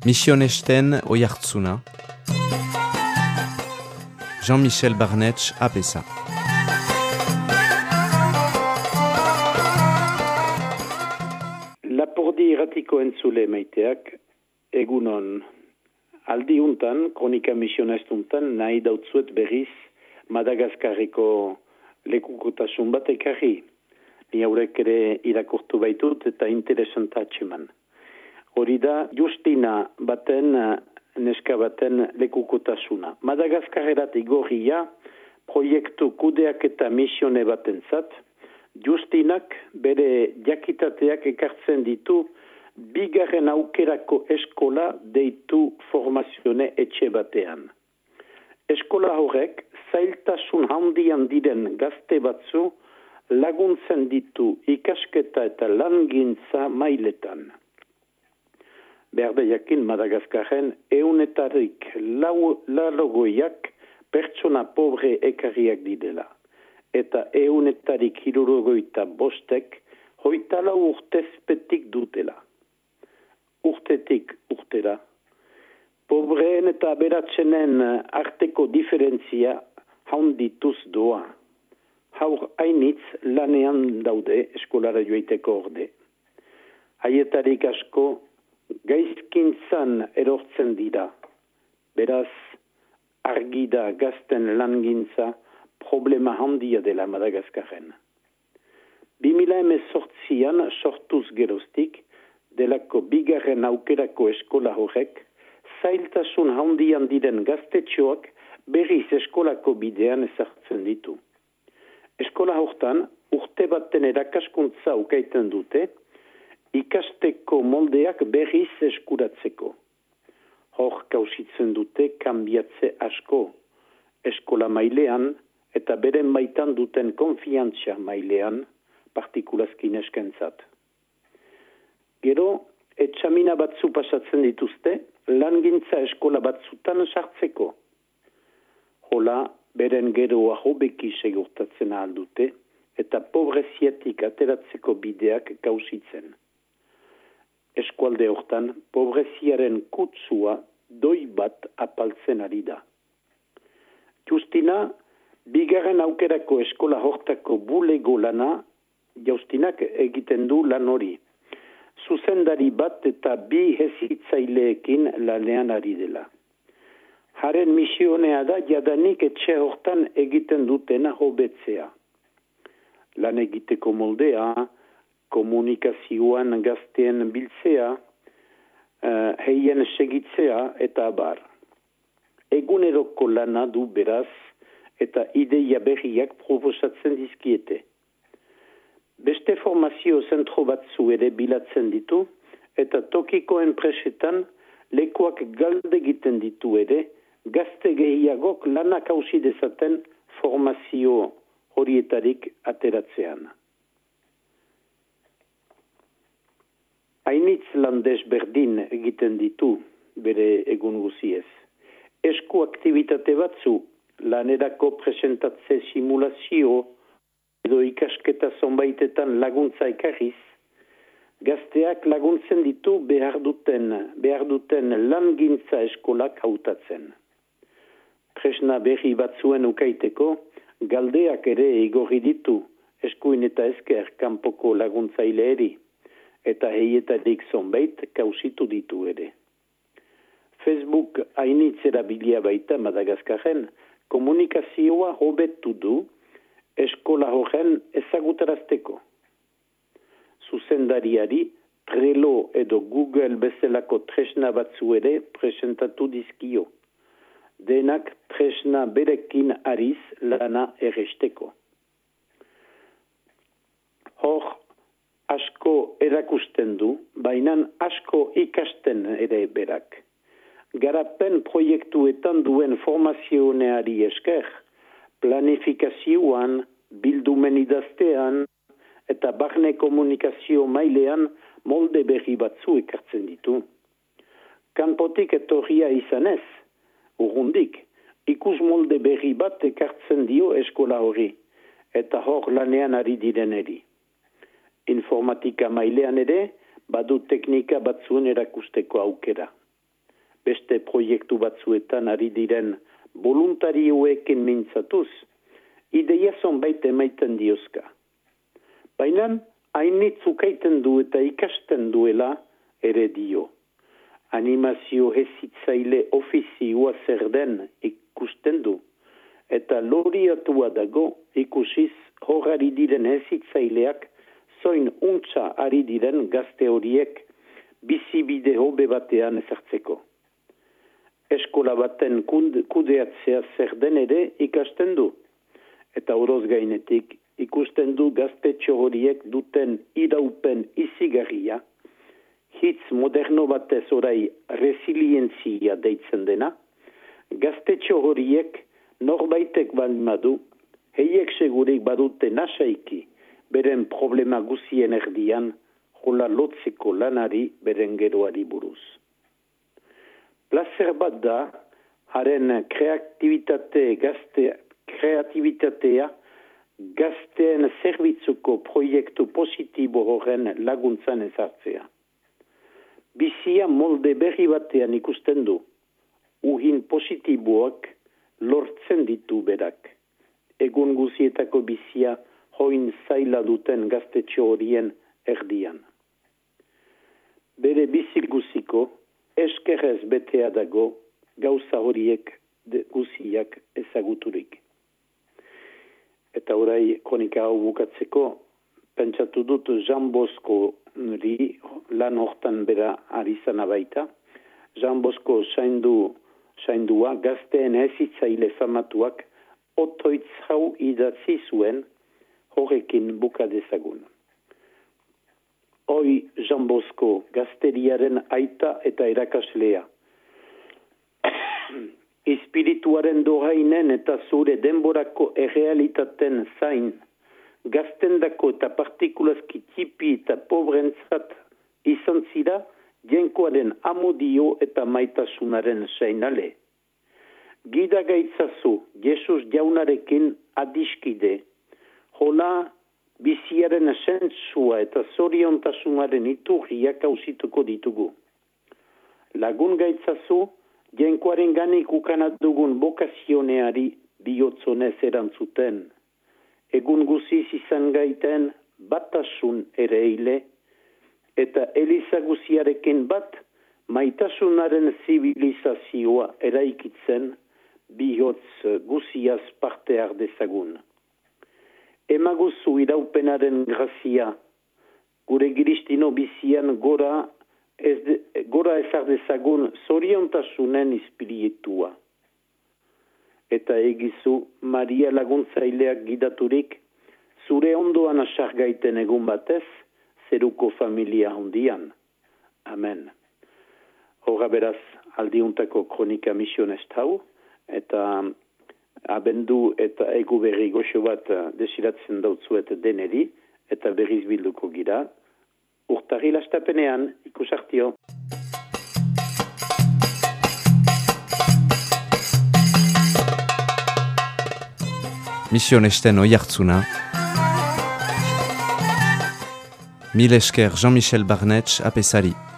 Misionesten Oihartzuna, Jean-Michel Barnetx Apesa. Lapurdi irratiko entzule maiteak, egunon aldi untan, kronika misionestuntan, nahi dautzuet berriz Madagaskarreko lekukotasun bat ekarri. Ni haurek ere irakurtu baitut eta interesantatxeman. Hori da, Justina baten, neska baten lekukotasuna. Madagaskarrerat igorria, proiektu kudeak eta misione batentzat, Justinak bere jakitateak ekartzen ditu bigarren aukerako eskola deitu formazione etxe batean. Eskola horrek zailtasun handian diren gazte batzu laguntzen ditu ikasketa eta langintza mailetan. Berde jakin Madagaskarren eunetarik laurogoiak pertsona pobre ekarriak didela. Eta eunetarik 75 hoitala urtezpetik dutela. Urtetik urtera. Pobreen eta aberatsenen arteko diferentzia handituz doa. Haur hainitz lanean daude eskolara joiteko orde. Haietarik asko gaizkintzan erortzen dira. Beraz, argi da gazten langintza problema handia dela Madagaskarren. 2018an sortuz geroztik, delako bigarren aukerako eskola horrek, zailtasun handian diren gaztetxoak berriz eskolako bidean ezartzen ditu. Eskola hortan, urte baten erakaskuntza ukaiten dute, ikasteko moldeak berriz eskuratzeko. Hor kausitzen dute kanbiatze asko, eskola mailean eta beren baitan duten konfiantzia mailean, partikulazki neskentzat. Gero, etxamina batzu pasatzen dituzte, langintza eskola batzutan sartzeko. Hola, beren geroa hobeki segurtatzen ahal dute, eta pobreziatik ateratzeko bideak kausitzen. Eskualde hortan, pobreziaren kutsua doi bat apaltzen ari da. Justina, bigarren aukerako eskola hortako bulego lana, Justinak egiten du lan hori. Zuzendari bat eta bi hezitzaileekin lanean ari dela. Haren misionea da jadanik etxe hortan egiten dutena hobetzea. Lan egiteko moldea, komunikazioan gazteen biltzea, heien segitzea eta abar. Eguneroko lana du beraz eta ideia berriak proposatzen dizkiete. Beste formazio zentro batzu ere bilatzen ditu eta tokiko enpresetan lekuak galde egiten ditu ere gazte gehiagok lanak hausi dezaten formazio horietarik ateratzean. Hainitz landez berdin egiten ditu bere egun guziez. Esku aktivitate batzu, lanerako presentatze simulazio edo ikasketa zonbaitetan laguntza ekarriz, gazteak laguntzen ditu behar duten langintza eskolak hautatzen. Tresna berri batzuen ukaiteko, galdeak ere igorri ditu eskuin eta esker kanpoko laguntzaileeri, eta heietarik zonbait kausitu ditu ere. Facebook hainitz erabilia baita Madagaskarren, komunikazioa hobetu du eskola horren ezagutarazteko. Zuzendariari Trello edo Google bezalako tresna batzu ere presentatu dizkio. Denak tresna berekin ariz lana erresteko. Hor, asko erakusten du, baina asko ikasten ere berak. Garapen proiektuetan duen formazioneari esker, planifikazioan, bildumen idaztean, eta barne komunikazio mailean molde berri batzu ekartzen ditu. Kanpotik etorria izanez, urrundik, ikus molde berri bat ekartzen dio eskola hori, eta hor lanean ari direneri. Informatika mailean ere, badu teknika batzuen erakusteko aukera. beste proiektu batzuetan ari diren voluntarioekin mintzatuz, ideia zonbait emaiten diozka. Baina, hainitzu kaiten du eta ikasten duela ere dio. Animazio hezitzaile ofizioa zer den ikusten du, eta loriatua dago ikusiz hor ari diren hezitzaileak zoin untsa ari diren gazte horiek bizibide hobe batean ezartzeko. Eskola baten kudeatzea zer den ere ikasten du, eta oroz gainetik ikusten du gaztetxo horiek duten iraupen izigarria, hitz moderno batez orai resilientzia deitzen dena, gaztetxo horiek norbaitek balmadu, heiek segurik badute nasaiki beren problema guzien erdian, jola lotzeko lanari beren geroari buruz. Plazer bat da, haren kreatibitatea gazteen zerbitzuko proiektu positibo horren laguntzan ezartzea. Bizia molde berri batean ikusten du, uhin positiboak lortzen ditu berak. Egun guzietako bizia hoin zaila duten gaztetxo horien erdian. Bere bizi guziko eskerrez betea dago gauza horiek guziak ezaguturik. Eta orai kronika hau bukatzeko, pentsatu dut Jean Bosco lan hortan bera ari zana baita. Jean Bosco saindua gazteen hezitzaile famatuak otoitz hau idatzi zuen horrekin buka dezagun. Hoi Jean Bosco gazteriaren aita eta erakaslea. Espirituaren dohainen eta zure denborako errealitaten zain, gaztendako eta partikulazki tipi eta pobrentzat izan zira jenkoaren amodio eta maitasunaren seinale. Gida gaitzazu Jesus jaunarekin adiskide, hola biziaren sentsua eta zoriontasunaren iturriak hausituko ditugu. Lagun gaitzazu jenkoaren ganik ukanat dugun bokazioneari bihotzonez erantzuten. Egun guziz izan gaiten batasun ere eile, eta eliza guziarekin bat maitasunaren zibilizazioa eraikitzen bihotz guziaz parte ardezagun. Emaguzu iraupenaren grazia, gure giristino bizian gora ezardezagun zoriontasunen espiritua. Eta egizu Maria laguntzaileak gidaturik, zure ondoan asargaiten egun batez, zeruko familia hondian. Amen. Horra beraz, aldiuntako kronika misionest hau, eta abendu eta egu berri goxo bat desiratzen dautzuet deneri, eta berriz bilduko gira. Urtari lastapenean, ikusartio. Misionesten oihartzuna. Mil esker Jean-Michel Barnetx apesari.